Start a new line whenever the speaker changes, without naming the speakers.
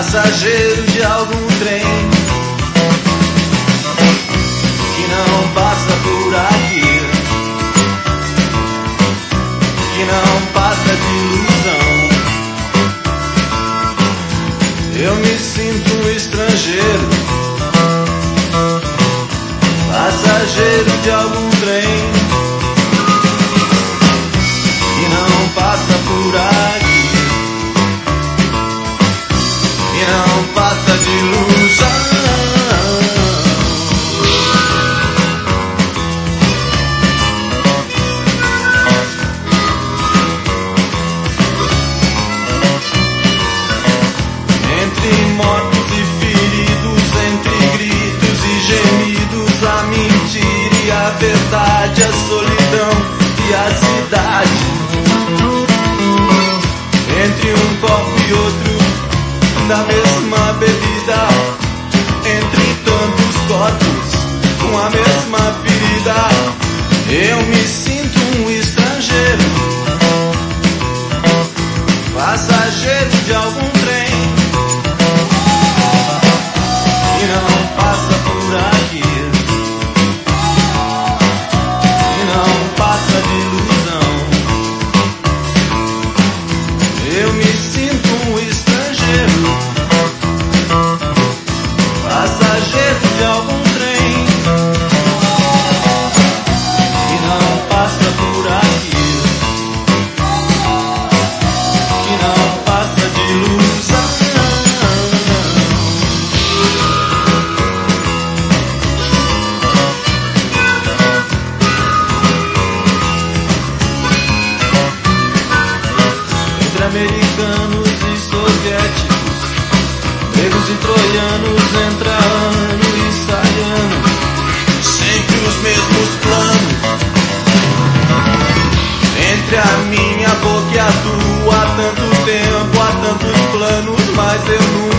passageiro de algum trem que não passa por aqui, que não passa de ilusão. Eu me sinto um estrangeiro, passageiro de algum trem que não passa por aqui, que não passa de ilusão. Entre mortos e feridos, entre gritos e gemidos, a mentira e a verdade, a solidão e a cidade. Entre um copo e outro da mesma bebida, entre tantos corpos com a mesma ferida, eu me sinto um estrangeiro, passageiro de algum trem que não passa por aqui, que não passa de ilusão. Eu me sinto um estrangeiro, passageiro de algum trem que não passa por aqui, que não passa de ilusão. Entre americanos e soviéticos, gregos e troianos, entra ano e sai ano, sempre os mesmos planos. Entre a minha boca e a tua, há tanto tempo, há tantos planos, mas eu nunca